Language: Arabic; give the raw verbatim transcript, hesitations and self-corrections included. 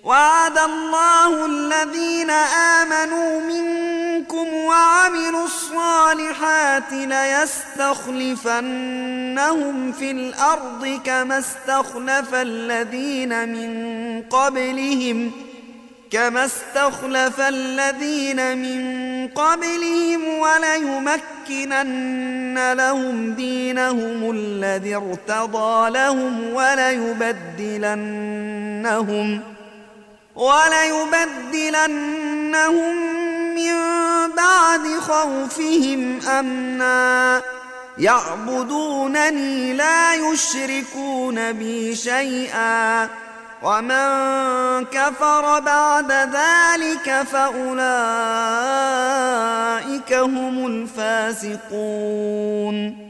وعد الله الذين آمنوا منكم وعملوا الصالحات ليستخلفنهم في الأرض كما استخلف الذين من قبلهم كما استخلف الذين من قبلهم وليمكنن لهم دينهم الذي ارتضى لهم وليبدلنهم وليبدلنهم من بعد خوفهم أمنا يعبدونني لا يشركون بي شيئا ومن كفر بعد ذلك فأولئك هم الفاسقون